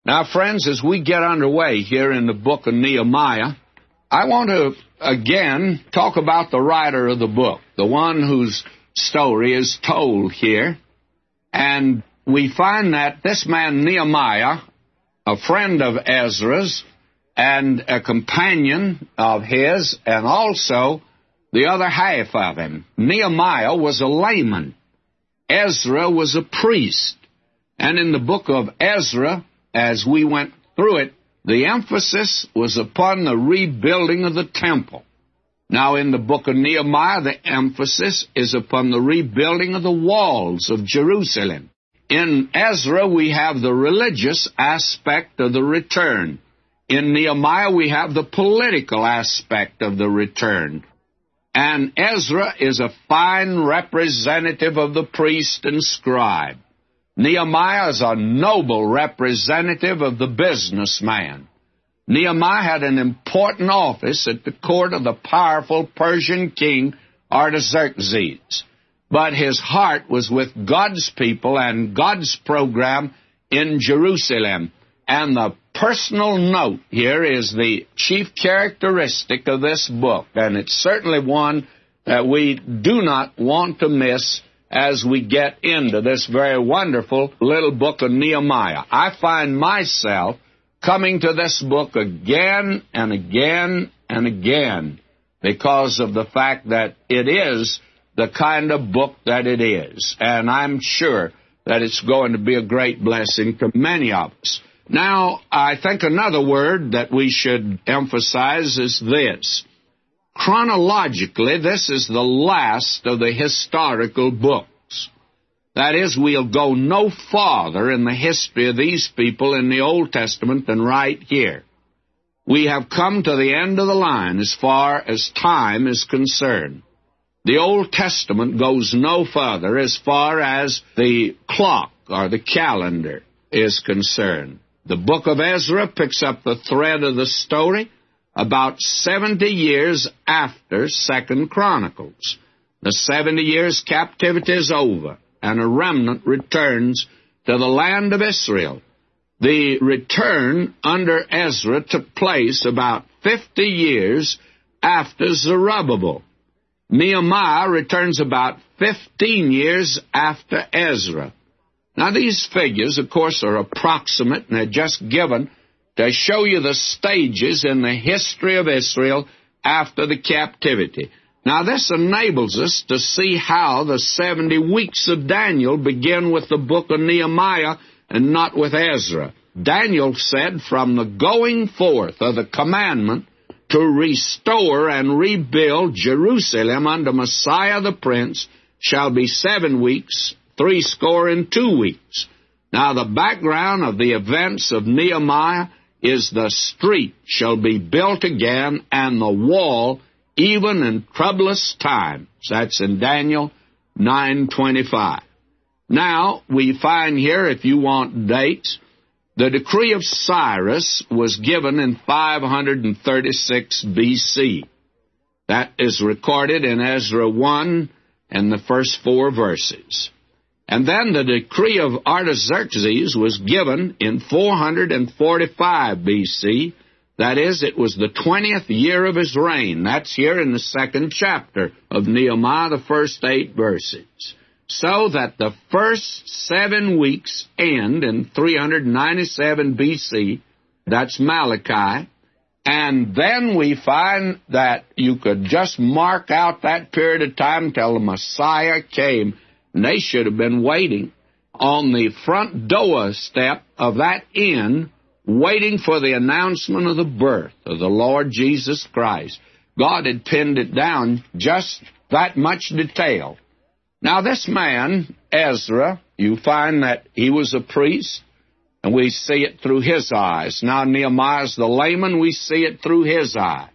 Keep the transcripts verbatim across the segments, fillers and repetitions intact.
Now, friends, as we get underway here in the book of Nehemiah, I want to again talk about the writer of the book, the one whose story is told here. And we find that this man Nehemiah, a friend of Ezra's and a companion of his, and also the other half of him, Nehemiah was a layman. Ezra was a priest. And in the book of Ezra, as we went through it, the emphasis was upon the rebuilding of the temple. Now, in the book of Nehemiah, the emphasis is upon the rebuilding of the walls of Jerusalem. In Ezra, we have the religious aspect of the return. In Nehemiah, we have the political aspect of the return. And Ezra is a fine representative of the priest and scribe. Nehemiah is a noble representative of the businessman. Nehemiah had an important office at the court of the powerful Persian king Artaxerxes. But his heart was with God's people and God's program in Jerusalem. And the personal note here is the chief characteristic of this book. And it's certainly one that we do not want to miss as we get into this very wonderful little book of Nehemiah. I find myself coming to this book again and again and again because of the fact that it is the kind of book that it is. And I'm sure that it's going to be a great blessing to many of us. Now, I think another word that we should emphasize is this. Chronologically, this is the last of the historical books. That is, we'll go no farther in the history of these people in the Old Testament than right here. We have come to the end of the line as far as time is concerned. The Old Testament goes no further as far as the clock or the calendar is concerned. The book of Ezra picks up the thread of the story about seventy years after Second Chronicles. The seventy years captivity is over, and a remnant returns to the land of Israel. The return under Ezra took place about fifty years after Zerubbabel. Nehemiah returns about fifteen years after Ezra. Now, these figures, of course, are approximate, and they're just given to show you the stages in the history of Israel after the captivity. Now, this enables us to see how the seventy weeks of Daniel begin with the book of Nehemiah and not with Ezra. Daniel said, from the going forth of the commandment to restore and rebuild Jerusalem under Messiah the Prince shall be seven weeks, threescore and two weeks. Now, the background of the events of Nehemiah is the street shall be built again, and the wall even in troublous times. That's in Daniel nine twenty-five. Now, we find here, if you want dates, the decree of Cyrus was given in five thirty-six B C. That is recorded in Ezra one and the first four verses. And then the decree of Artaxerxes was given in four forty-five B C. That is, it was the twentieth year of his reign. That's here in the second chapter of Nehemiah, the first eight verses. So that the first seven weeks end in three ninety-seven B C. That's Malachi. And then we find that you could just mark out that period of time till the Messiah came. And they should have been waiting on the front door step of that inn, waiting for the announcement of the birth of the Lord Jesus Christ. God had pinned it down just that much detail. Now, this man, Ezra, you find that he was a priest, and we see it through his eyes. Now, Nehemiah's the layman, we see it through his eyes.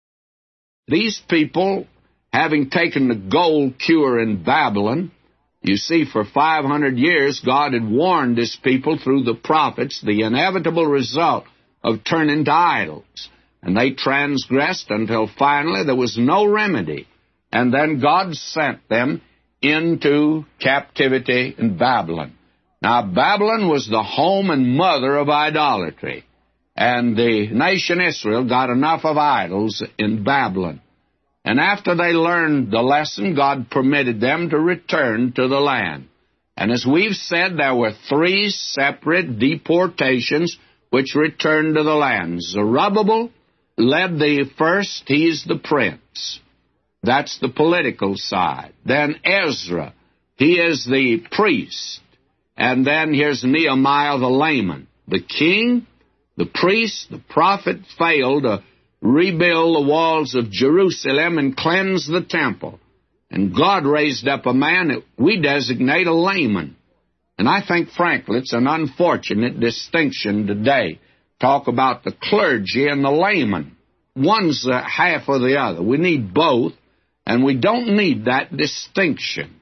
These people, having taken the gold cure in Babylon, you see, for five hundred years, God had warned his people through the prophets the inevitable result of turning to idols. And they transgressed until finally there was no remedy. And then God sent them into captivity in Babylon. Now, Babylon was the home and mother of idolatry, and the nation Israel got enough of idols in Babylon. And after they learned the lesson, God permitted them to return to the land. And as we've said, there were three separate deportations which returned to the land. Zerubbabel led the first. He's the prince. That's the political side. Then Ezra, he is the priest. And then here's Nehemiah the layman. The king, the priest, the prophet failed to rebuild the walls of Jerusalem and cleanse the temple. And God raised up a man that we designate a layman. And I think, frankly, it's an unfortunate distinction today. Talk about the clergy and the layman. One's uh, half of the other. We need both, and we don't need that distinction.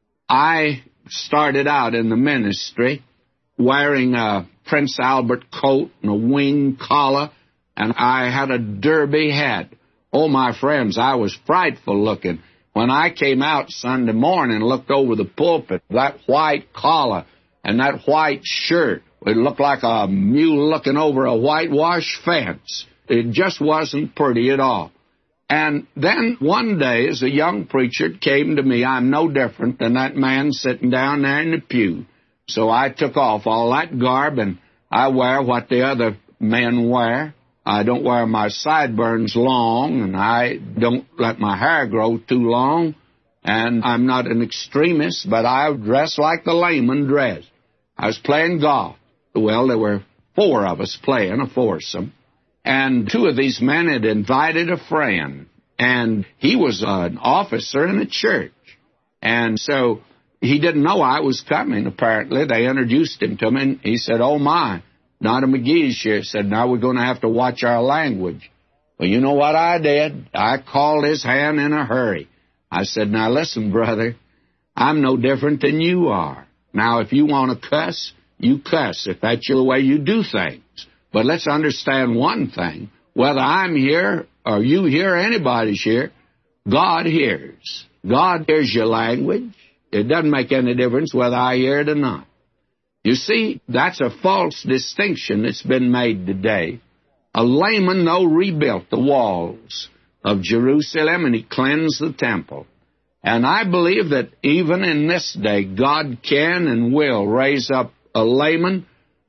I started out in the ministry wearing a Prince Albert coat and a wing collar, and I had a derby hat. Oh, my friends, I was frightful looking. When I came out Sunday morning and looked over the pulpit, that white collar and that white shirt, it looked like a mule looking over a whitewashed fence. It just wasn't pretty at all. And then one day, as a young preacher came to me, I'm no different than that man sitting down there in the pew. So I took off all that garb, and I wear what the other men wear. I don't wear my sideburns long, and I don't let my hair grow too long. And I'm not an extremist, but I dress like the layman dressed. I was playing golf. Well, there were four of us playing, a foursome. And two of these men had invited a friend, and he was an officer in the church. And so he didn't know I was coming, apparently. They introduced him to me, and he said, "Oh, my, Nada McGee's here." He said, "Now we're going to have to watch our language." Well, you know what I did? I called his hand in a hurry. I said, "Now, listen, brother, I'm no different than you are. Now, if you want to cuss, you cuss, if that's the way you do things. But let's understand one thing. Whether I'm here or you hear, anybody's here, God hears. God hears your language. It doesn't make any difference whether I hear it or not." You see, that's a false distinction that's been made today. A layman, though, rebuilt the walls of Jerusalem, and he cleansed the temple. And I believe that even in this day, God can and will raise up a layman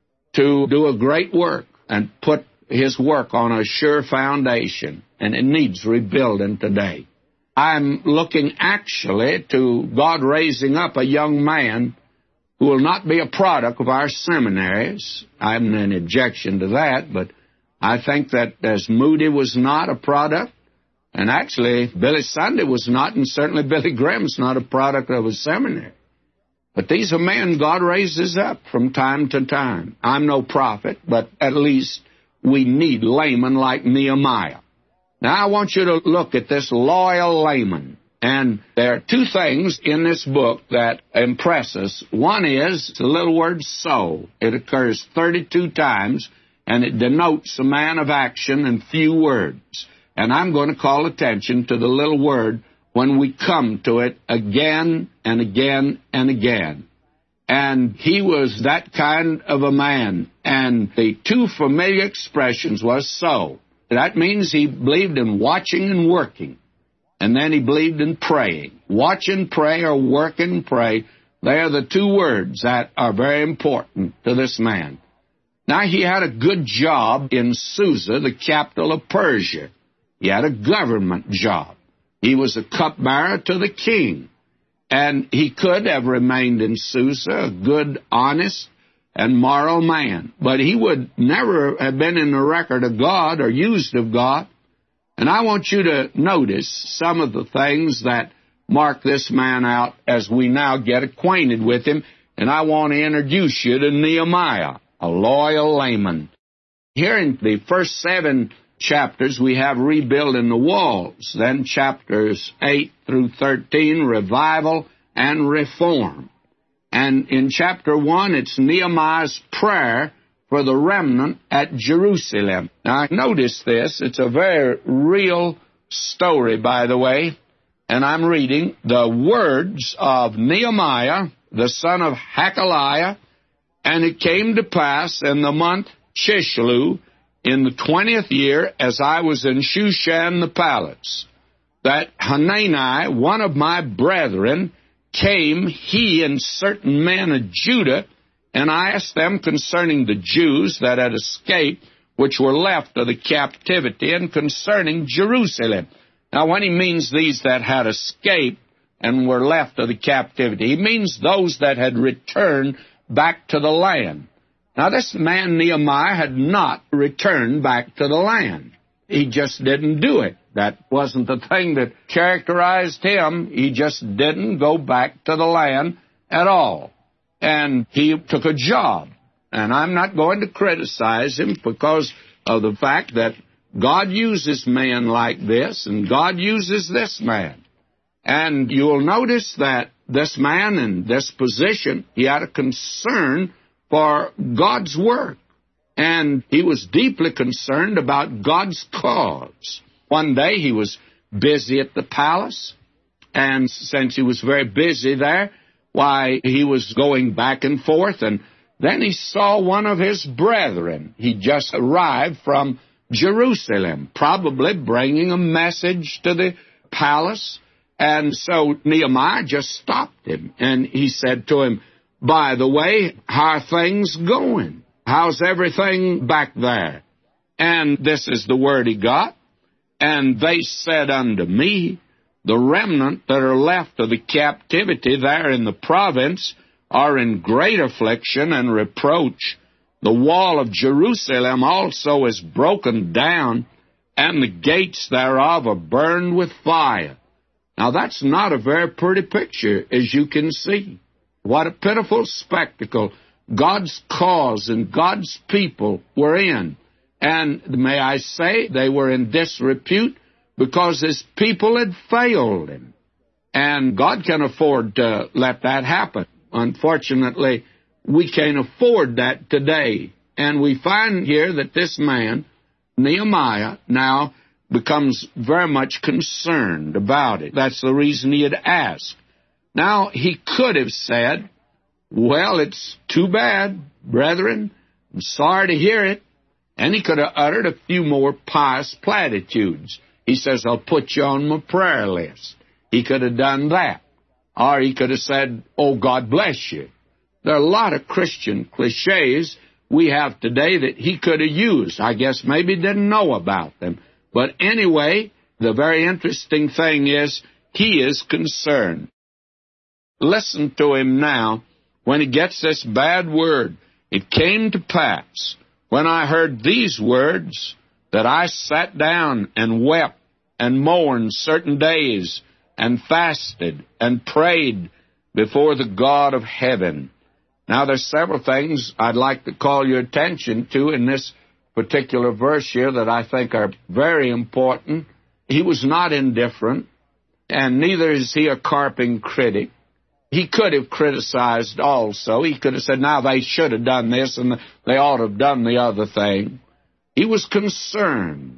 to do a great work and put his work on a sure foundation, and it needs rebuilding today. I'm looking actually to God raising up a young man who will not be a product of our seminaries. I haven't an objection to that, but I think that as Moody was not a product, and actually Billy Sunday was not, and certainly Billy Graham's not a product of a seminary. But these are men God raises up from time to time. I'm no prophet, but at least we need laymen like Nehemiah. Now, I want you to look at this loyal layman. And there are two things in this book that impress us. One is the little word "so." It occurs thirty-two times, and it denotes a man of action and few words. And I'm going to call attention to the little word when we come to it again and again and again. And he was that kind of a man. And the two familiar expressions was "so." That means he believed in watching and working. And then he believed in praying. Watch and pray, or work and pray. They are the two words that are very important to this man. Now, he had a good job in Susa, the capital of Persia. He had a government job. He was a cupbearer to the king. And he could have remained in Susa, a good, honest, and moral man. But he would never have been in the record of God or used of God. And I want you to notice some of the things that mark this man out as we now get acquainted with him. And I want to introduce you to Nehemiah, a loyal layman. Here in the first seven chapters, we have rebuilding the walls. Then chapters eight through thirteen, revival and reform. And in chapter one, it's Nehemiah's prayer for the remnant at Jerusalem. Now, notice this. It's a very real story, by the way. And I'm reading the words of Nehemiah, the son of Hakaliah, And it came to pass in the month Chislew, in the twentieth year, as I was in Shushan the palace, that Hanani, one of my brethren, came, he and certain men of Judah, and I asked them concerning the Jews that had escaped, which were left of the captivity, and concerning Jerusalem. Now, when he means these that had escaped and were left of the captivity, he means those that had returned back to the land. Now, this man Nehemiah had not returned back to the land. He just didn't do it. That wasn't the thing that characterized him. He just didn't go back to the land at all. And he took a job. And I'm not going to criticize him because of the fact that God uses men like this, and God uses this man. And you'll notice that this man in this position, he had a concern for God's work. And he was deeply concerned about God's cause. One day he was busy at the palace, and since he was very busy there, why, he was going back and forth, and then he saw one of his brethren. He just arrived from Jerusalem, probably bringing a message to the palace. And so Nehemiah just stopped him, and he said to him, "By the way, how are things going? How's everything back there?" And this is the word he got. "And they said unto me, the remnant that are left of the captivity there in the province are in great affliction and reproach. The wall of Jerusalem also is broken down, and the gates thereof are burned with fire." Now, that's not a very pretty picture, as you can see. What a pitiful spectacle God's cause and God's people were in. And may I say, they were in disrepute because his people had failed him. And God can afford to let that happen. Unfortunately, we can't afford that today. And we find here that this man, Nehemiah, now becomes very much concerned about it. That's the reason he had asked. Now, he could have said, "Well, it's too bad, brethren. I'm sorry to hear it." And he could have uttered a few more pious platitudes. He says, "I'll put you on my prayer list." He could have done that. Or he could have said, "Oh, God bless you." There are a lot of Christian cliches we have today that he could have used. I guess maybe didn't know about them. But anyway, the very interesting thing is he is concerned. Listen to him now when he gets this bad word. "It came to pass, when I heard these words, that I sat down and wept and mourned certain days and fasted and prayed before the God of heaven." Now, there's several things I'd like to call your attention to in this particular verse here that I think are very important. He was not indifferent, and neither is he a carping critic. He could have criticized also. He could have said, "Now, they should have done this, and they ought to have done the other thing." He was concerned.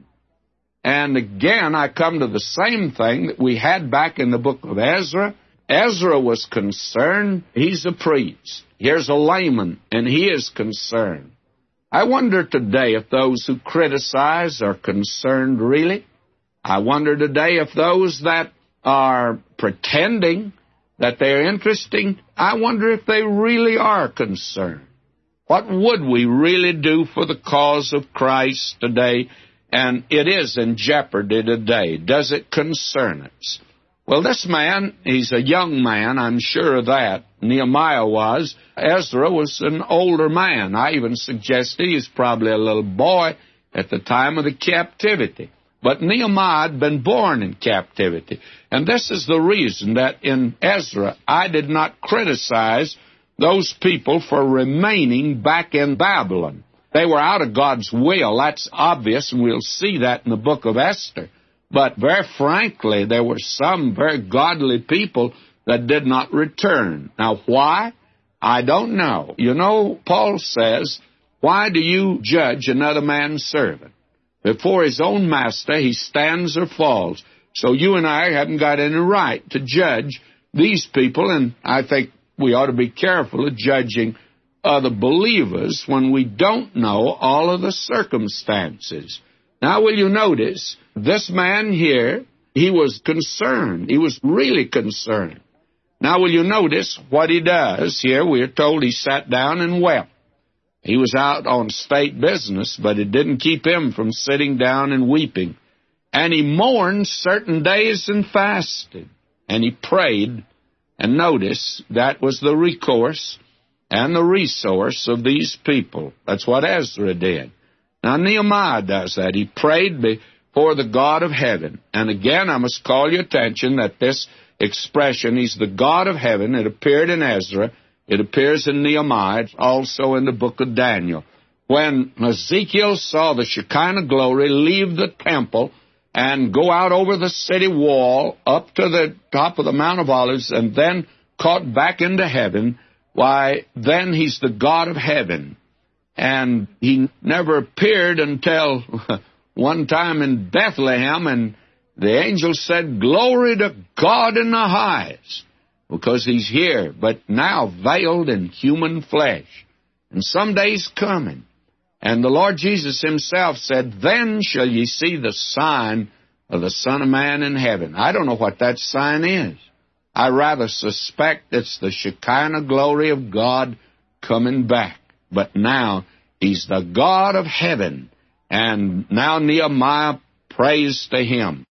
And again, I come to the same thing that we had back in the book of Ezra. Ezra was concerned. He's a priest. Here's a layman, and he is concerned. I wonder today if those who criticize are concerned really. I wonder today if those that are pretending that they're interesting, I wonder if they really are concerned. What would we really do for the cause of Christ today? And it is in jeopardy today. Does it concern us? Well, this man, he's a young man, I'm sure of that. Nehemiah was. Ezra was an older man. I even suggested he was probably a little boy at the time of the captivity. But Nehemiah had been born in captivity. And this is the reason that in Ezra, I did not criticize those people for remaining back in Babylon. They were out of God's will. That's obvious, and we'll see that in the book of Esther. But very frankly, there were some very godly people that did not return. Now, why? I don't know. You know, Paul says, "Why do you judge another man's servant? Before his own master, he stands or falls." So you and I haven't got any right to judge these people, and I think we ought to be careful of judging other believers when we don't know all of the circumstances. Now, will you notice, this man here, he was concerned. He was really concerned. Now, will you notice what he does here? We are told he sat down and wept. He was out on state business, but it didn't keep him from sitting down and weeping. And he mourned certain days and fasted. And he prayed. And notice, that was the recourse and the resource of these people. That's what Ezra did. Now, Nehemiah does that. He prayed before the God of heaven. And again, I must call your attention that this expression, he's the God of heaven, it appeared in Ezra. It appears in Nehemiah, also in the book of Daniel. When Ezekiel saw the Shekinah glory leave the temple and go out over the city wall up to the top of the Mount of Olives and then caught back into heaven, why, then he's the God of heaven. And he never appeared until one time in Bethlehem, and the angel said, "Glory to God in the highest," because he's here, but now veiled in human flesh. And some day's coming. And the Lord Jesus himself said, "Then shall ye see the sign of the Son of Man in heaven." I don't know what that sign is. I rather suspect it's the Shekinah glory of God coming back. But now he's the God of heaven. And now Nehemiah prays to him.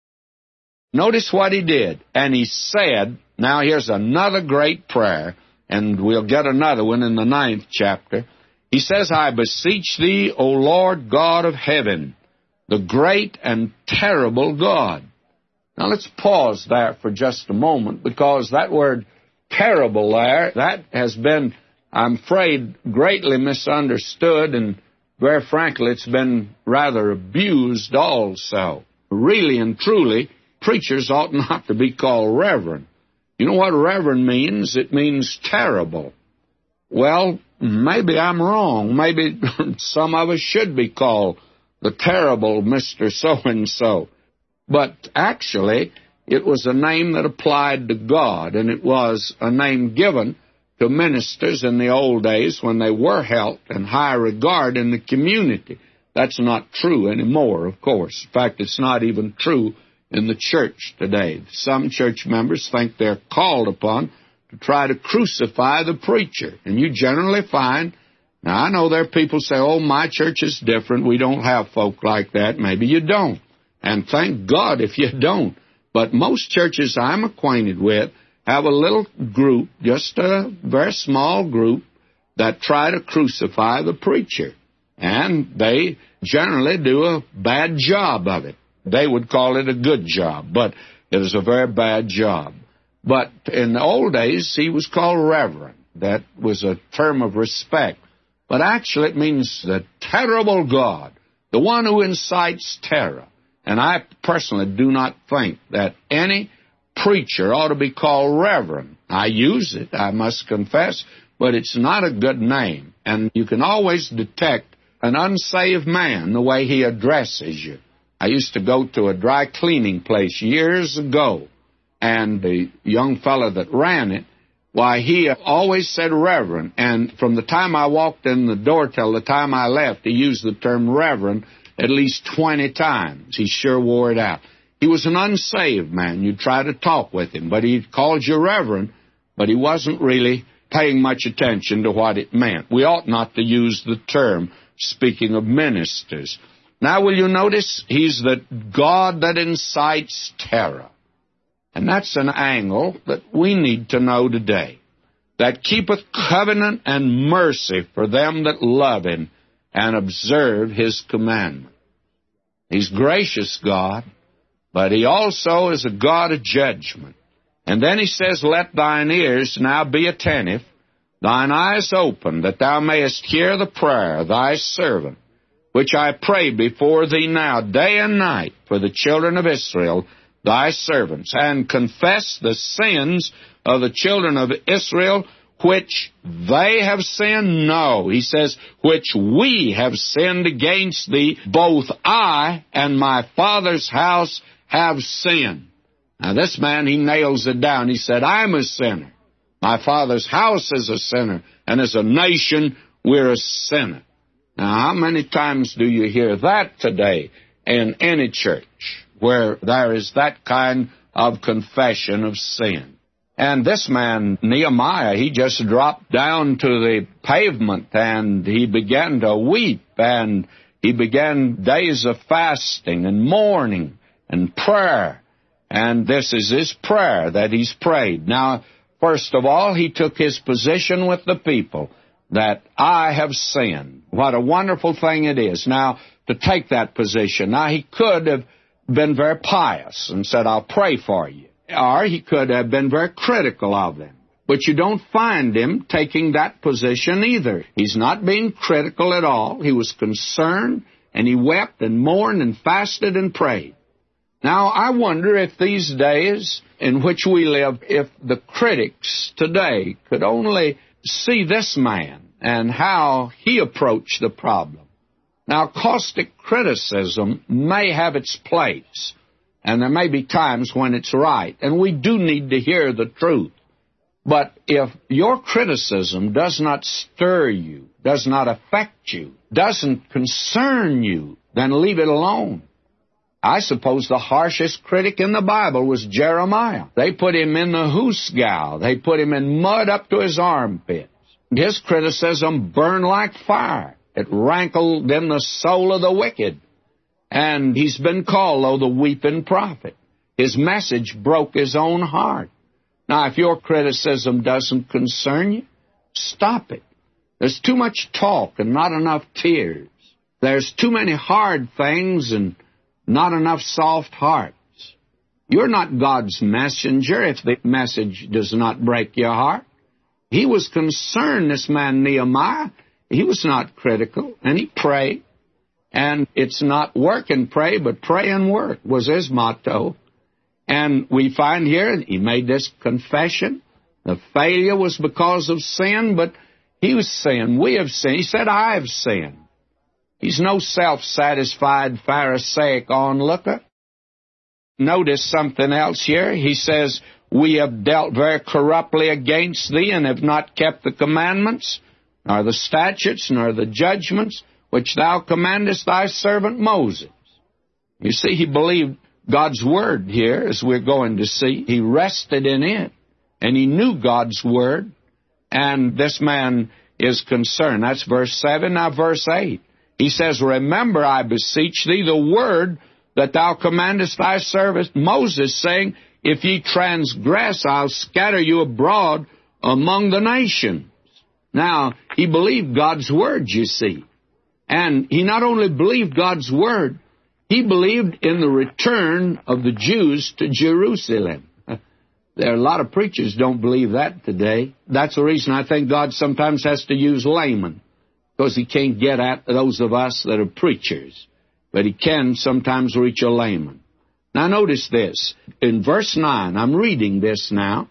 Notice what he did. And he said, now here's another great prayer, and we'll get another one in the ninth chapter. He says, "I beseech thee, O Lord God of heaven, the great and terrible God." Now let's pause there for just a moment, because that word terrible there, that has been, I'm afraid, greatly misunderstood, and very frankly, it's been rather abused also. Really and truly, preachers ought not to be called reverend. You know what reverend means? It means terrible. Well, maybe I'm wrong. Maybe some of us should be called the terrible Mister So-and-so. But actually, it was a name that applied to God, and it was a name given to ministers in the old days when they were held in high regard in the community. That's not true anymore, of course. In fact, it's not even true in the church today. Some church members think they're called upon to try to crucify the preacher. And you generally find, now I know there are people say, "Oh, my church is different. We don't have folk like that." Maybe you don't. And thank God if you don't. But most churches I'm acquainted with have a little group, just a very small group, that try to crucify the preacher. And they generally do a bad job of it. They would call it a good job, but it is a very bad job. But in the old days, he was called reverend. That was a term of respect. But actually it means the terrible God, the one who incites terror. And I personally do not think that any preacher ought to be called reverend. I use it, I must confess, but it's not a good name. And you can always detect an unsaved man the way he addresses you. I used to go to a dry cleaning place years ago, and the young fellow that ran it, why, he always said reverend, and from the time I walked in the door till the time I left, he used the term reverend at least twenty times. He sure wore it out. He was an unsaved man. You'd try to talk with him, but he called you reverend, but he wasn't really paying much attention to what it meant. We ought not to use the term, speaking of ministers. Now, will you notice, he's the God that incites terror. And that's an angle that we need to know today. That keepeth covenant and mercy for them that love him and observe his commandment. He's gracious God, but he also is a God of judgment. And then he says, "Let thine ears now be attentive, thine eyes open, that thou mayest hear the prayer of thy servant, which I pray before thee now, day and night, for the children of Israel, thy servants, and confess the sins of the children of Israel, which they have sinned." No, he says, "which we have sinned against thee, both I and my father's house have sinned." Now this man, he nails it down. He said, "I'm a sinner. My father's house is a sinner, and as a nation, we're a sinner. Now, how many times do you hear that today in any church where there is that kind of confession of sin? And this man, Nehemiah, he just dropped down to the pavement and he began to weep, and he began days of fasting and mourning and prayer. And this is his prayer that he's prayed. Now, first of all, he took his position with the people that I have sinned. What a wonderful thing it is now to take that position. Now, he could have been very pious and said, I'll pray for you. Or he could have been very critical of them. But you don't find him taking that position either. He's not being critical at all. He was concerned, and he wept and mourned and fasted and prayed. Now, I wonder if these days in which we live, if the critics today could only see this man and how he approached the problem. Now, caustic criticism may have its place, and there may be times when it's right, and we do need to hear the truth. But if your criticism does not stir you, does not affect you, doesn't concern you, then leave it alone. I suppose the harshest critic in the Bible was Jeremiah. They put him in the hoosgow. They put him in mud up to his armpits. His criticism burned like fire. It rankled in the soul of the wicked. And he's been called, though, the weeping prophet. His message broke his own heart. Now, if your criticism doesn't concern you, stop it. There's too much talk and not enough tears. There's too many hard things and not enough soft hearts. You're not God's messenger if the message does not break your heart. He was concerned, this man Nehemiah. He was not critical, and he prayed. And it's not work and pray, but pray and work was his motto. And we find here he made this confession. The failure was because of sin, but he was saying, we have sinned. He said, I have sinned. He's no self-satisfied Pharisaic onlooker. Notice something else here. He says, we have dealt very corruptly against thee and have not kept the commandments, nor the statutes, nor the judgments, which thou commandest thy servant Moses. You see, he believed God's word here, as we're going to see. He rested in it, and he knew God's word, and this man is concerned. That's verse seven. Now verse eight. He says, remember, I beseech thee, the word that thou commandest thy servant Moses, saying, if ye transgress, I'll scatter you abroad among the nations. Now, he believed God's word, you see. And he not only believed God's word, he believed in the return of the Jews to Jerusalem. There are a lot of preachers don't believe that today. That's the reason I think God sometimes has to use laymen, because he can't get at those of us that are preachers. But he can sometimes reach a layman. Now notice this. In verse nine, I'm reading this now.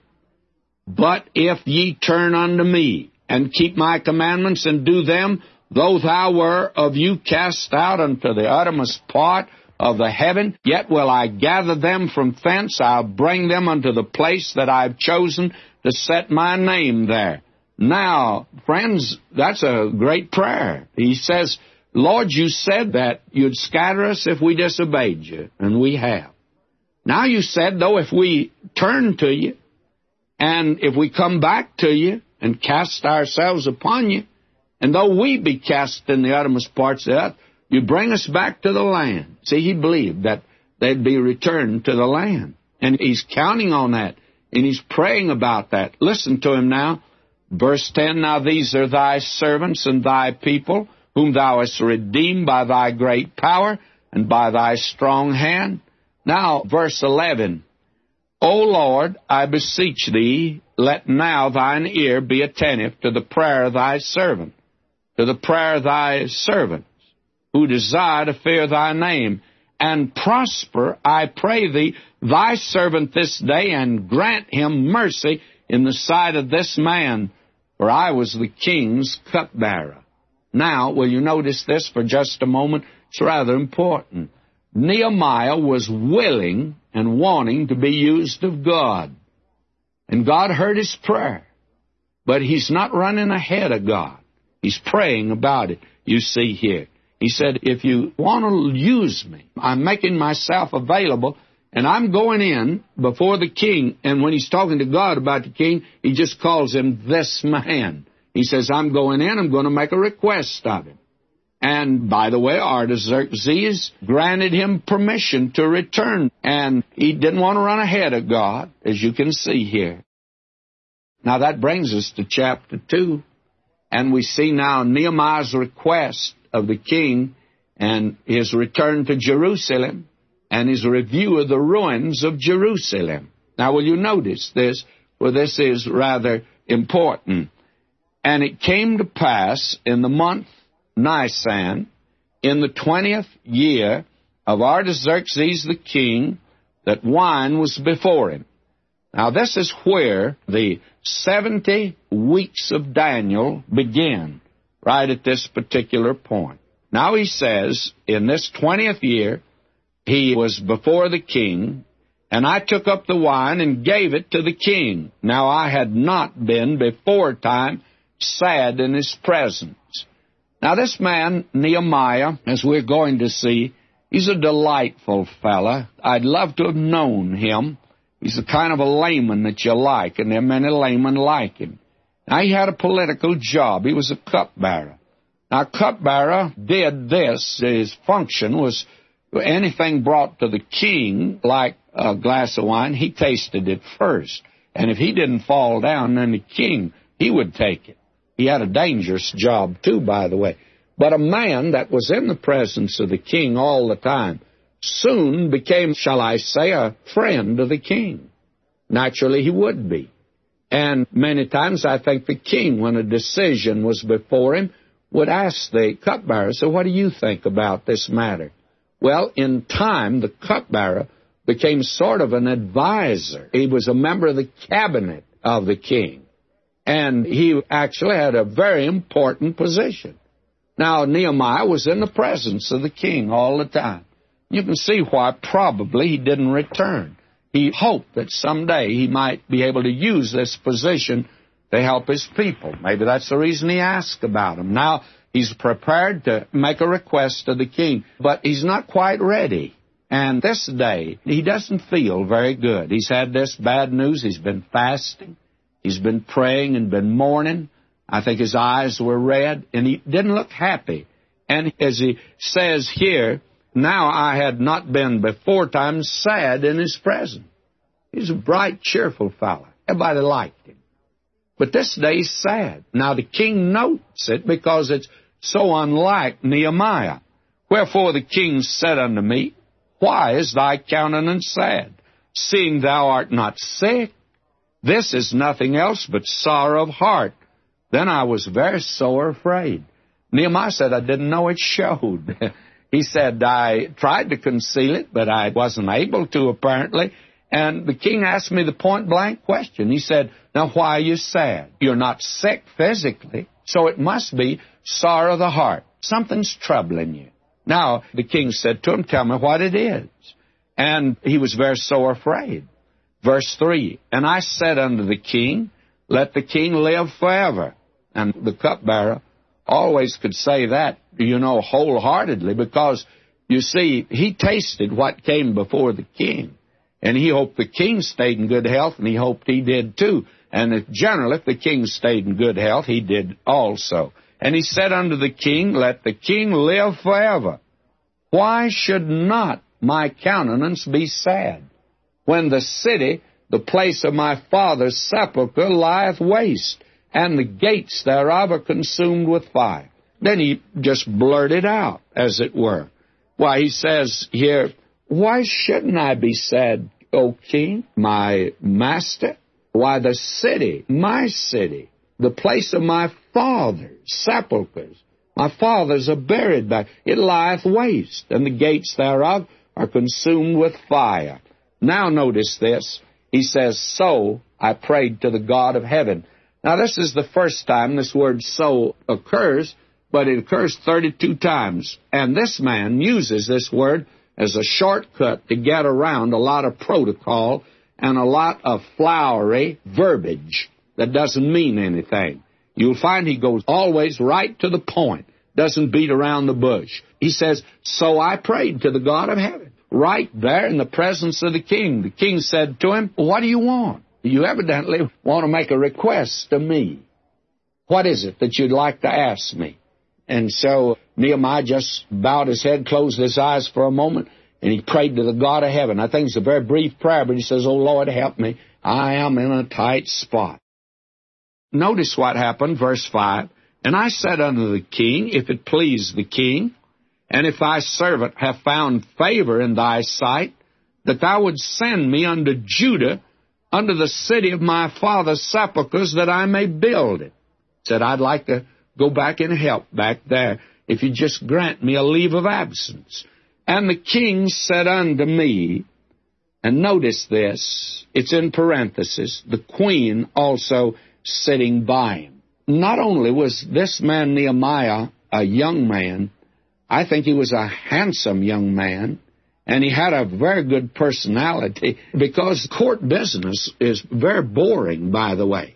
But if ye turn unto me, and keep my commandments, and do them, though thou were of you cast out unto the uttermost part of the heaven, yet will I gather them from thence. I'll bring them unto the place that I've chosen to set my name there. Now, friends, that's a great prayer. He says, Lord, you said that you'd scatter us if we disobeyed you, and we have. Now you said, though, if we turn to you, and if we come back to you, and cast ourselves upon you, and though we be cast in the uttermost parts of the earth, you bring us back to the land. See, he believed that they'd be returned to the land. And he's counting on that, and he's praying about that. Listen to him now. Verse ten, now these are thy servants and thy people, whom thou hast redeemed by thy great power and by thy strong hand. Now, verse eleven, O Lord, I beseech thee, let now thine ear be attentive to the prayer of thy servant, to the prayer of thy servants, who desire to fear thy name, and prosper, I pray thee, thy servant this day, and grant him mercy in the sight of this man, for I was the king's cupbearer. Now, will you notice this for just a moment? It's rather important. Nehemiah was willing and wanting to be used of God. And God heard his prayer. But he's not running ahead of God. He's praying about it, you see here. He said, if you want to use me, I'm making myself available, and I'm going in before the king. And when he's talking to God about the king, he just calls him this man. He says, I'm going in, I'm going to make a request of him. And, by the way, Artaxerxes granted him permission to return, and he didn't want to run ahead of God, as you can see here. Now, that brings us to chapter two, and we see now Nehemiah's request of the king and his return to Jerusalem and his review of the ruins of Jerusalem. Now, will you notice this? Well, this is rather important. And it came to pass in the month Nisan, in the twentieth year of Artaxerxes the king, that wine was before him. Now, this is where the seventy weeks of Daniel begin, right at this particular point. Now, he says, in this twentieth year, he was before the king, and I took up the wine and gave it to the king. Now, I had not been before time sad in his presence. Now, this man, Nehemiah, as we're going to see, he's a delightful fella. I'd love to have known him. He's the kind of a layman that you like, and there are many laymen like him. Now, he had a political job. He was a cupbearer. Now, cupbearer did this. His function was anything brought to the king, like a glass of wine, he tasted it first. And if he didn't fall down, then the king, he would take it. He had a dangerous job, too, by the way. But a man that was in the presence of the king all the time soon became, shall I say, a friend of the king. Naturally, he would be. And many times I think the king, when a decision was before him, would ask the cupbearer, so what do you think about this matter? Well, in time, the cupbearer became sort of an advisor. He was a member of the cabinet of the king. And he actually had a very important position. Now, Nehemiah was in the presence of the king all the time. You can see why probably he didn't return. He hoped that someday he might be able to use this position to help his people. Maybe that's the reason he asked about him. Now, he's prepared to make a request to the king, but he's not quite ready. And this day, he doesn't feel very good. He's had this bad news. He's been fasting. He's been praying and been mourning. I think his eyes were red, and he didn't look happy. And as he says here, now I had not been before time sad in his presence. He's a bright, cheerful fellow. Everybody liked him. But this day he's sad. Now the king notes it because it's so unlike Nehemiah. Wherefore the king said unto me, why is thy countenance sad, seeing thou art not sick? This is nothing else but sorrow of heart. Then I was very sore afraid. Nehemiah said, I didn't know it showed. He said, I tried to conceal it, but I wasn't able to, apparently. And the king asked me the point-blank question. He said, now, why are you sad? You're not sick physically, so it must be sorrow of the heart. Something's troubling you. Now, the king said to him, tell me what it is. And he was very sore afraid. Verse three, and I said unto the king, let the king live forever. And the cupbearer always could say that, you know, wholeheartedly, because, you see, he tasted what came before the king. And he hoped the king stayed in good health, and he hoped he did too. And if, generally, if the king stayed in good health, he did also. And he said unto the king, let the king live forever. Why should not my countenance be sad, when the city, the place of my father's sepulchre, lieth waste, and the gates thereof are consumed with fire? Then he just blurted out, as it were. Why, he says here, why shouldn't I be sad, O king, my master? Why, the city, my city, the place of my father's sepulchres, my fathers are buried back. It lieth waste, and the gates thereof are consumed with fire. Now notice this. He says, so I prayed to the God of heaven. Now this is the first time this word so occurs, but it occurs thirty-two times. And this man uses this word as a shortcut to get around a lot of protocol and a lot of flowery verbiage that doesn't mean anything. You'll find he goes always right to the point, doesn't beat around the bush. He says, so I prayed to the God of heaven, right there in the presence of the king. The king said to him, what do you want? You evidently want to make a request to me. What is it that you'd like to ask me? And so Nehemiah just bowed his head, closed his eyes for a moment, and he prayed to the God of heaven. I think it's a very brief prayer, but he says, oh, Lord, help me. I am in a tight spot. Notice what happened, verse five. And I said unto the king, if it please the king, and if thy servant have found favor in thy sight, that thou wouldst send me unto Judah, unto the city of my father's sepulchres, that I may build it. Said, I'd like to go back and help back there, if you just grant me a leave of absence. And the king said unto me, and notice this, it's in parenthesis, the queen also sitting by him. Not only was this man Nehemiah a young man, I think he was a handsome young man, and he had a very good personality, because court business is very boring, by the way.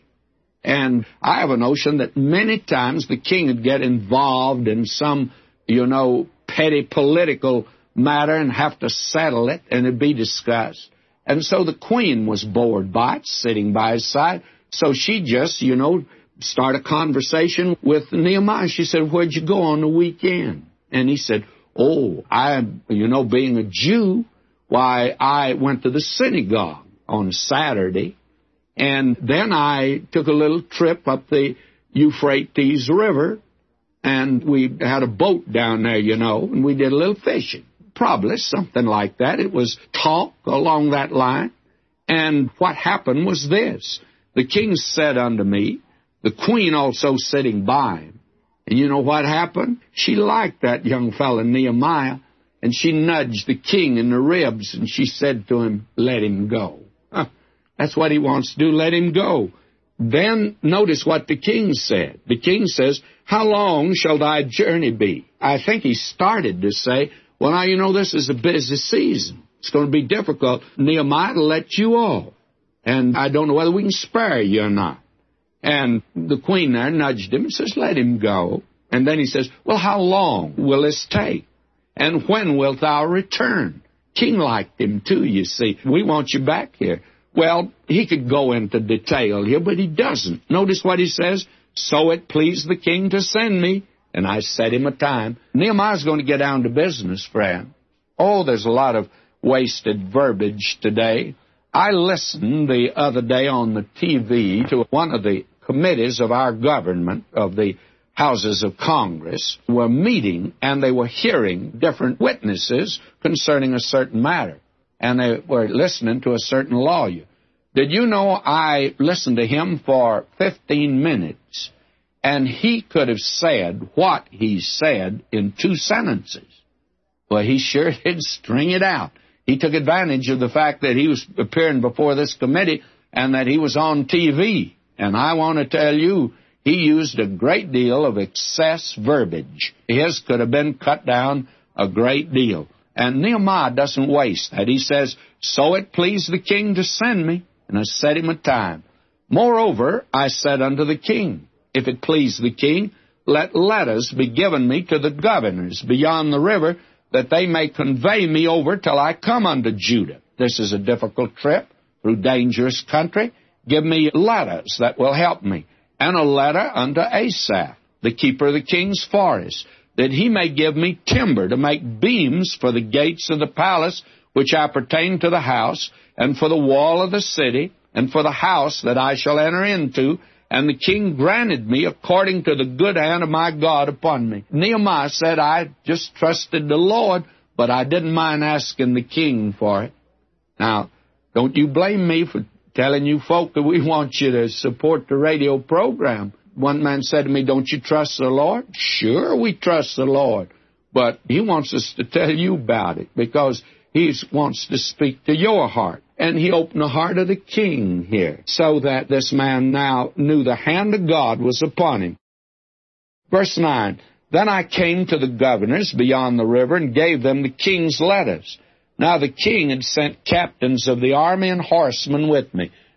And I have a notion that many times the king would get involved in some, you know, petty political matter and have to settle it, and it'd be discussed. And so the queen was bored by it, sitting by his side. So she just, you know, start a conversation with Nehemiah. She said, where'd you go on the weekend? And he said, oh, I, you know, being a Jew, why, I went to the synagogue on Saturday, and then I took a little trip up the Euphrates River, and we had a boat down there, you know, and we did a little fishing. Probably something like that. It was talk along that line. And what happened was this. The king said unto me, the queen also sitting by him. And you know what happened? She liked that young fellow Nehemiah, and she nudged the king in the ribs, and she said to him, let him go. Huh. That's what he wants to do, let him go. Then notice what the king said. The king says, how long shall thy journey be? I think he started to say, well, now, you know, this is a busy season. It's going to be difficult, Nehemiah, to let you off. And I don't know whether we can spare you or not. And the queen there nudged him and says, let him go. And then he says, well, how long will this take? And when wilt thou return? King liked him too, you see. We want you back here. Well, he could go into detail here, but he doesn't. Notice what he says. So it pleased the king to send me, and I set him a time. Nehemiah's going to get down to business, friend. Oh, there's a lot of wasted verbiage today. I listened the other day on the T V to one of the committees of our government, of the Houses of Congress, were meeting, and they were hearing different witnesses concerning a certain matter. And they were listening to a certain lawyer. Did you know I listened to him for fifteen minutes, and he could have said what he said in two sentences? Well, he sure did string it out. He took advantage of the fact that he was appearing before this committee and that he was on T V. And I want to tell you, he used a great deal of excess verbiage. His could have been cut down a great deal. And Nehemiah doesn't waste that. He says, so it pleased the king to send me, and I set him a time. Moreover, I said unto the king, if it please the king, let letters be given me to the governors beyond the river, that they may convey me over till I come unto Judah. This is a difficult trip through dangerous country. Give me letters that will help me. And a letter unto Asaph, the keeper of the king's forest, that he may give me timber to make beams for the gates of the palace, which appertain to the house, and for the wall of the city, and for the house that I shall enter into. And the king granted me according to the good hand of my God upon me. Nehemiah said, I just trusted the Lord, but I didn't mind asking the king for it. Now, don't you blame me for telling you folk that we want you to support the radio program. One man said to me, don't you trust the Lord? Sure, we trust the Lord. But he wants us to tell you about it because he wants to speak to your heart. And he opened the heart of the king here so that this man now knew the hand of God was upon him. Verse nine, then I came to the governors beyond the river and gave them the king's letters. Now the king had sent captains of the army and horsemen with me.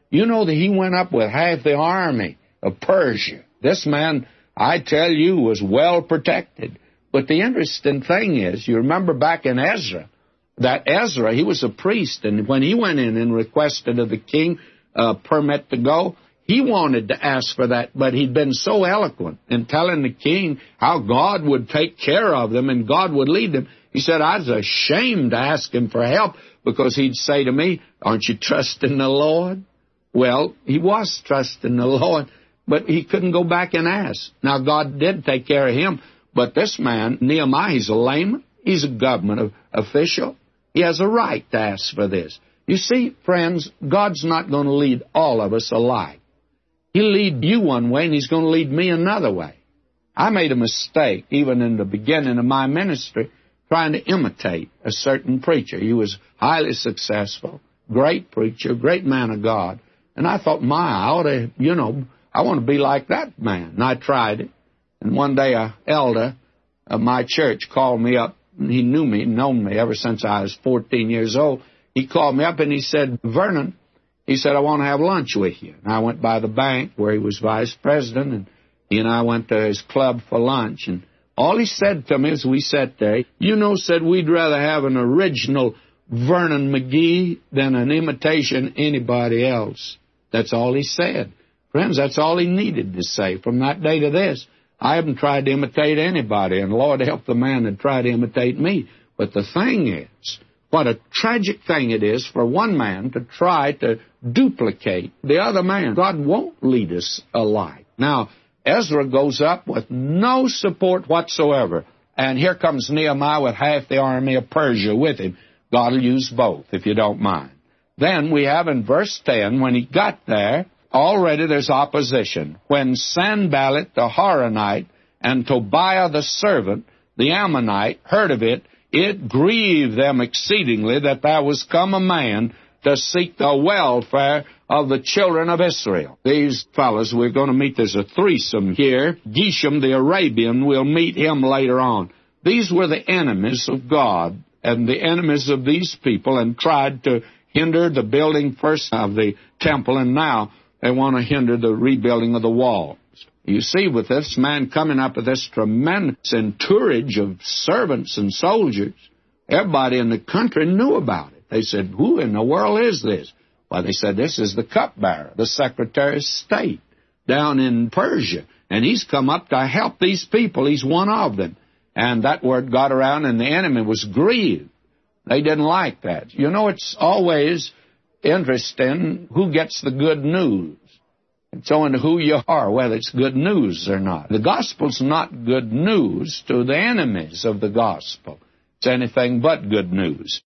You know that he went up with half the army of Persia. This man, I tell you, was well protected. But the interesting thing is, you remember back in Ezra, that Ezra, he was a priest, and when he went in and requested of the king a permit to go, he wanted to ask for that, but he'd been so eloquent in telling the king how God would take care of them and God would lead them. He said, I was ashamed to ask him for help, because he'd say to me, aren't you trusting the Lord? Well, he was trusting the Lord, but he couldn't go back and ask. Now, God did take care of him, but this man, Nehemiah, he's a layman. He's a government official. He has a right to ask for this. You see, friends, God's not going to lead all of us alike. He'll lead you one way, and he's going to lead me another way. I made a mistake, even in the beginning of my ministry, trying to imitate a certain preacher. He was highly successful, great preacher, great man of God. And I thought, my, I ought to, you know, I want to be like that man. And I tried it. And one day an elder of my church called me up. He knew me, known me ever since I was fourteen years old. He called me up and he said, Vernon, he said, I want to have lunch with you. And I went by the bank where he was vice president, and he and I went to his club for lunch. And all he said to me as we sat there, you know, said, we'd rather have an original Vernon McGee than an imitation anybody else. That's all he said. Friends, that's all he needed to say. From that day to this, I haven't tried to imitate anybody, and Lord help the man that tried to imitate me. But the thing is, what a tragic thing it is for one man to try to duplicate the other man. God won't lead us alike. Now, Ezra goes up with no support whatsoever, and here comes Nehemiah with half the army of Persia with him. God will use both, if you don't mind. Then we have in verse ten, when he got there, already there's opposition. When Sanballat the Horonite and Tobiah the servant, the Ammonite, heard of it, it grieved them exceedingly that there was come a man to seek the welfare of the children of Israel. These fellows, we're going to meet, there's a threesome here. Geshem the Arabian, we'll meet him later on. These were the enemies of God and the enemies of these people, and tried to hinder the building first of the temple, and now they want to hinder the rebuilding of the walls. You see, with this man coming up with this tremendous entourage of servants and soldiers, everybody in the country knew about it. They said, who in the world is this? Well, they said, this is the cupbearer, the Secretary of State down in Persia, and he's come up to help these people. He's one of them. And that word got around, and the enemy was grieved. They didn't like that. You know, it's always interesting who gets the good news. It's owing to who you are, whether it's good news or not. The gospel's not good news to the enemies of the gospel. It's anything but good news.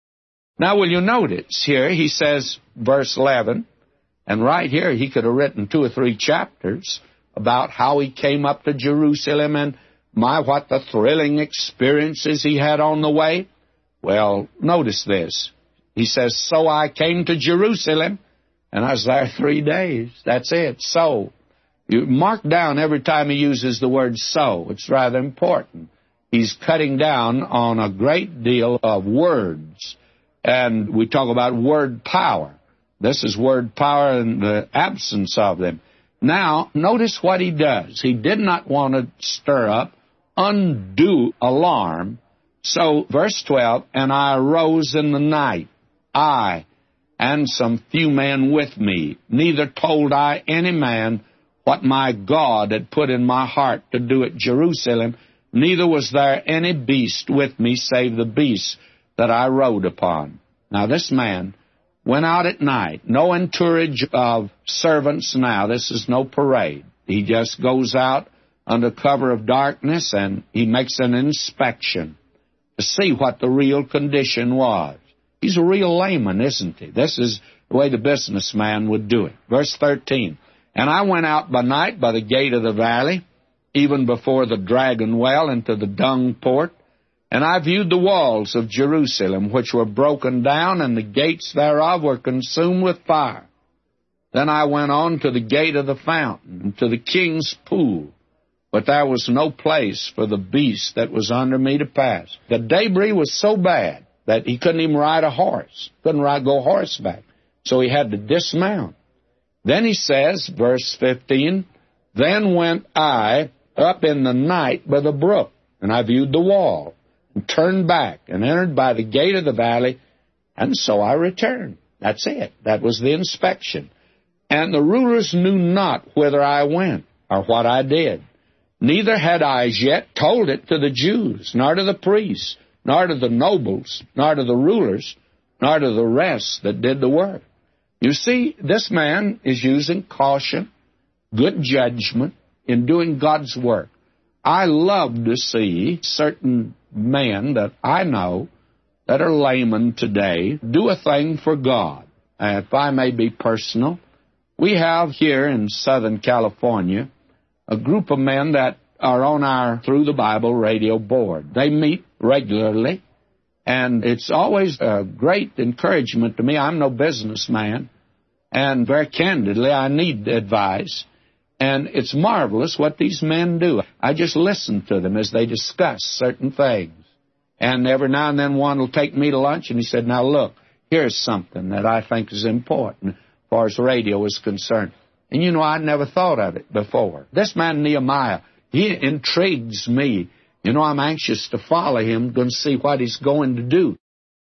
Now, will you notice here, he says, verse eleven, and right here he could have written two or three chapters about how he came up to Jerusalem and my, what the thrilling experiences he had on the way. Well, notice this. He says, so I came to Jerusalem, and I was there three days. That's it. So, you mark down every time he uses the word so. It's rather important. He's cutting down on a great deal of words. And we talk about word power. This is word power and the absence of them. Now, notice what he does. He did not want to stir up undue alarm. So, verse twelve, and I arose in the night, I and some few men with me. Neither told I any man what my God had put in my heart to do at Jerusalem, neither was there any beast with me save the beast that I rode upon. Now, this man went out at night. No entourage of servants now. This is no parade. He just goes out under cover of darkness, and he makes an inspection to see what the real condition was. He's a real layman, isn't he? This is the way the businessman would do it. Verse thirteen, and I went out by night by the gate of the valley, even before the dragon well, into the dung port, and I viewed the walls of Jerusalem, which were broken down, and the gates thereof were consumed with fire. Then I went on to the gate of the fountain, and to the king's pool, but there was no place for the beast that was under me to pass. The debris was so bad that he couldn't even ride a horse, couldn't ride, go horseback. So he had to dismount. Then he says, verse fifteen, then went I up in the night by the brook, and I viewed the wall, and turned back, and entered by the gate of the valley, and so I returned. That's it. That was the inspection. And the rulers knew not whither I went, or what I did. Neither had I as yet told it to the Jews, nor to the priests, nor to the nobles, nor to the rulers, nor to the rest that did the work. You see, this man is using caution, good judgment in doing God's work. I love to see certain men that I know that are laymen today do a thing for God. Uh, if I may be personal, we have here in Southern California a group of men that are on our Through the Bible radio board. They meet regularly, and it's always a great encouragement to me. I'm no businessman, and very candidly, I need advice. And it's marvelous what these men do. I just listen to them as they discuss certain things. And every now and then one will take me to lunch, and he said, now look, here's something that I think is important as far as radio is concerned. And you know, I'd never thought of it before. This man Nehemiah, he intrigues me. You know, I'm anxious to follow him, going to see what he's going to do.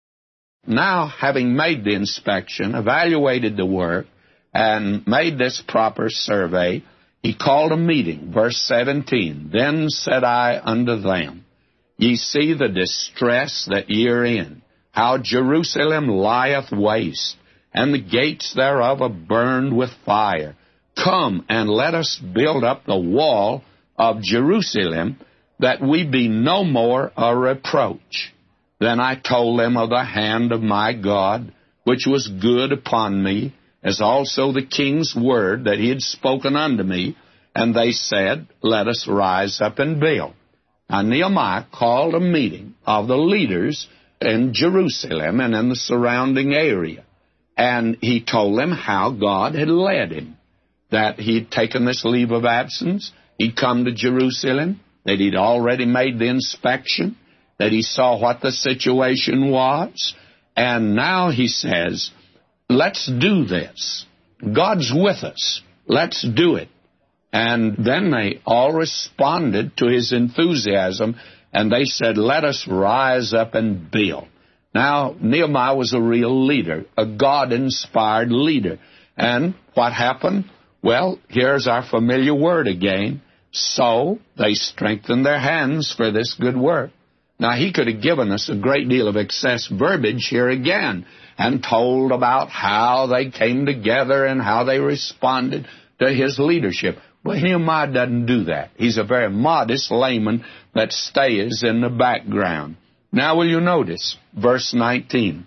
Now, having made the inspection, evaluated the work, and made this proper survey, he called a meeting. Verse seventeen, then said I unto them, ye see the distress that ye are in, how Jerusalem lieth waste, and the gates thereof are burned with fire. Come, and let us build up the wall of Jerusalem, that we be no more a reproach. Then I told them of the hand of my God, which was good upon me, as also the king's word that he had spoken unto me. And they said, let us rise up and build. Now Nehemiah called a meeting of the leaders in Jerusalem and in the surrounding area. And he told them how God had led him, that he'd taken this leave of absence, he'd come to Jerusalem, that he'd already made the inspection, that he saw what the situation was, and now he says, let's do this. God's with us. Let's do it. And then they all responded to his enthusiasm, and they said, let us rise up and build. Now, Nehemiah was a real leader, a God-inspired leader. And what happened? Well, here's our familiar word again. So they strengthened their hands for this good work. Now, he could have given us a great deal of excess verbiage here again and told about how they came together and how they responded to his leadership. Well, Nehemiah doesn't do that. He's a very modest layman that stays in the background. Now, will you notice verse nineteen?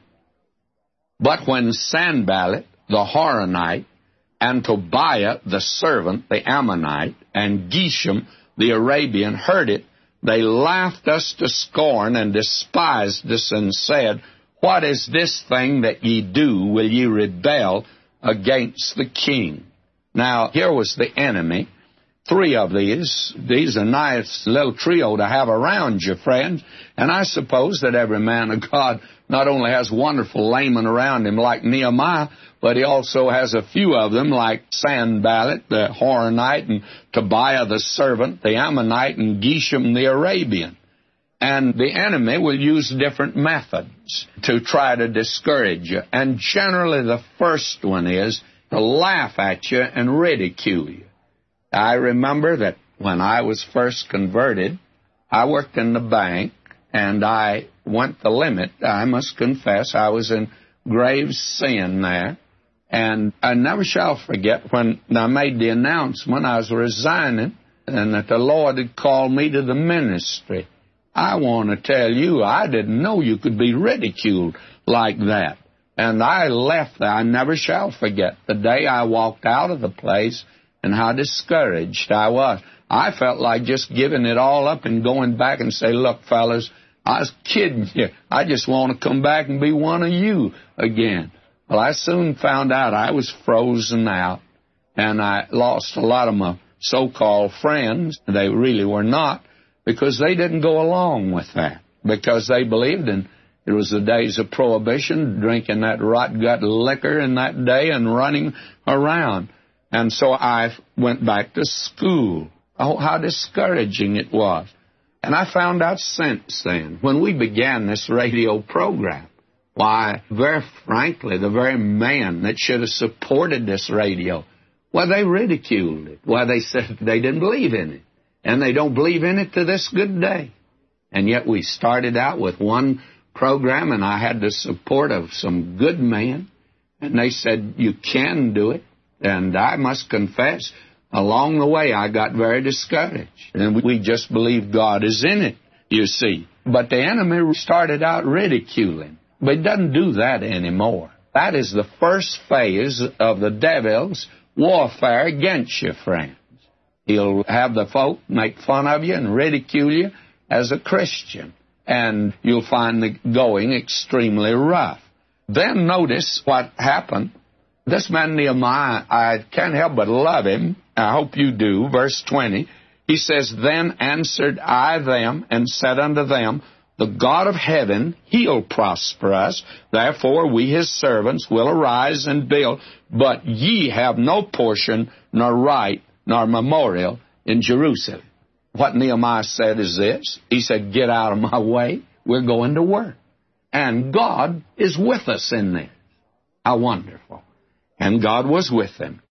But when Sanballat the Horonite, and Tobiah the servant, the Ammonite, and Geshem the Arabian heard it, they laughed us to scorn and despised us and said, what is this thing that ye do? Will ye rebel against the king? Now, here was the enemy. Three of these. These are a nice little trio to have around you, friends. And I suppose that every man of God not only has wonderful laymen around him like Nehemiah, but he also has a few of them like Sanballat, the Horonite, and Tobiah the servant, the Ammonite, and Geshem the Arabian. And the enemy will use different methods to try to discourage you. And generally the first one is to laugh at you and ridicule you. I remember that when I was first converted, I worked in the bank, and I went the limit. I must confess, I was in grave sin there. And I never shall forget when I made the announcement I was resigning and that the Lord had called me to the ministry. I want to tell you, I didn't know you could be ridiculed like that. And I left there. I never shall forget the day I walked out of the place and how discouraged I was. I felt like just giving it all up and going back and say, look, fellas, I was kidding you. I just want to come back and be one of you again. Well, I soon found out I was frozen out, and I lost a lot of my so-called friends. They really were not, because they didn't go along with that, because they believed in it was the days of prohibition, drinking that rot-gut liquor in that day and running around. And so I went back to school. Oh, how discouraging it was. And I found out since then, when we began this radio program, why, very frankly, the very men that should have supported this radio, well, they ridiculed it. Why, they said they didn't believe in it. And they don't believe in it to this good day. And yet we started out with one program, and I had the support of some good men. And they said, you can do it. And I must confess, along the way, I got very discouraged. And we just believe God is in it, you see. But the enemy started out ridiculing. But he doesn't do that anymore. That is the first phase of the devil's warfare against you, friends. He'll have the folk make fun of you and ridicule you as a Christian. And you'll find the going extremely rough. Then notice what happened. This man Nehemiah, I can't help but love him. I hope you do. Verse twenty, he says, Then answered I them and said unto them, The God of heaven, he'll prosper us. Therefore we his servants will arise and build. But ye have no portion, nor right, nor memorial in Jerusalem. What Nehemiah said is this. He said, get out of my way. We're going to work. And God is with us in this. How wonderful. And God was with them.